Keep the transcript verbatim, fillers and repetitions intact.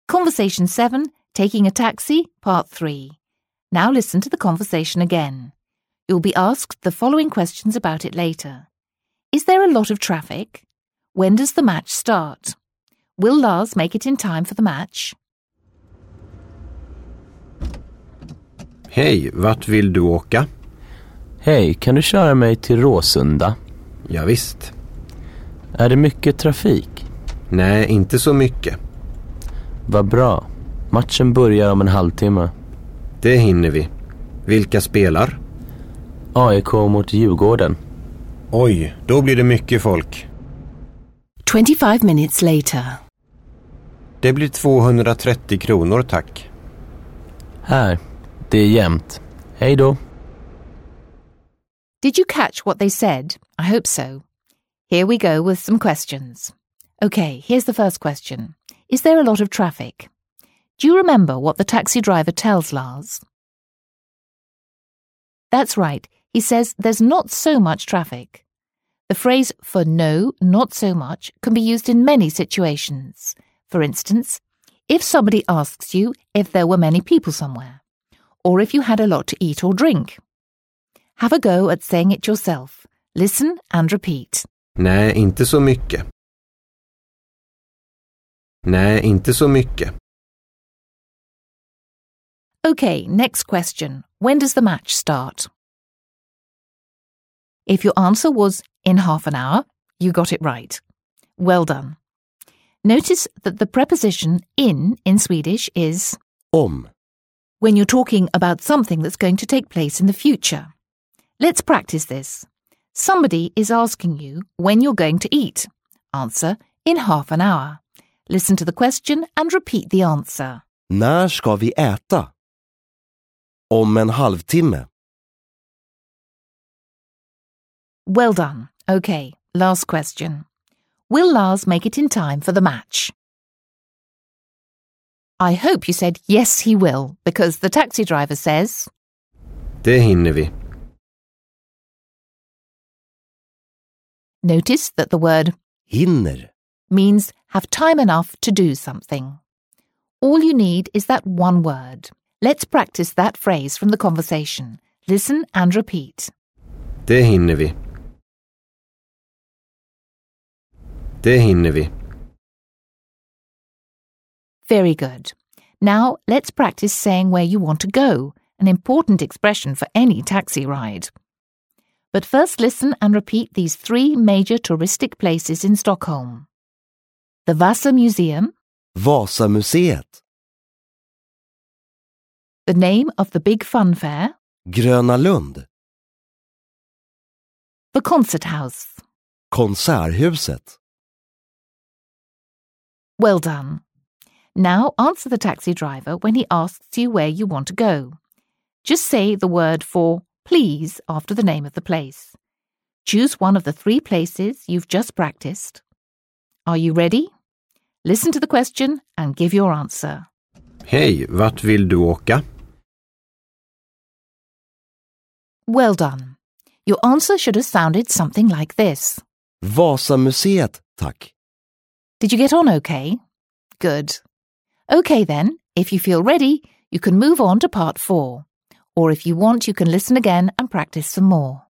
Conversation seven, Taking a Taxi, Part three. Now listen to the conversation again. You'll be asked the following questions about it later. Is there a lot of traffic? When does the match start? Will Lars make it in time for the match? Hej, vart vill du åka? Hej, kan du köra mig till Råsunda? Ja, visst. Är det mycket trafik? Nej, inte så mycket. Vad bra. Matchen börjar om en halvtimme. Det hinner vi. Vilka spelar? A I K mot Djurgården. Oj, då blir det mycket folk. twenty-five minutes later. Det blir tvåhundratrettio kronor, tack. Här, det är jämnt. Hej då. Did you catch what they said? I hope so. Here we go with some questions. Okay, here's the first question. Is there a lot of traffic? Do you remember what the taxi driver tells Lars? That's right. He says there's not so much traffic. The phrase for no, not so much can be used in many situations. For instance, if somebody asks you if there were many people somewhere, or if you had a lot to eat or drink. Have a go at saying it yourself. Listen and repeat. Nej, inte så mycket. Nej, inte så mycket. Okay, next question. When does the match start? If your answer was in half an hour, you got it right. Well done. Notice that the preposition in in Swedish is om. when you're talking about something that's going to take place in the future. Let's practice this. Somebody is asking you when you're going to eat. Answer, in half an hour. Listen to the question and repeat the answer. När ska vi äta? Om en halvtimme. Well done. Okay, last question. Will Lars make it in time for the match? I hope you said yes he will, because the taxi driver says... Det hinner vi. Notice that the word Hinner. means have time enough to do something. All you need is that one word. Let's practice that phrase from the conversation. Listen and repeat. Det hinner vi. Det hinner vi. Very good. Now let's practice saying where you want to go, an important expression for any taxi ride. But first listen and repeat these three major touristic places in Stockholm. The Vasa Museum, Vasamuseet. the name of the big fun fair, Gröna Lund. the concert house. Konserthuset. Well done. Now answer the taxi driver when he asks you where you want to go. Just say the word for please after the name of the place. Choose one of the three places you've just practiced. Are you ready? Listen to the question and give your answer. Hej, vart vill du åka? Well done. Your answer should have sounded something like this. Vasamuseet, tack. Did you get on okay? Good. Okay then, if you feel ready, you can move on to part four. Or if you want, you can listen again and practice some more.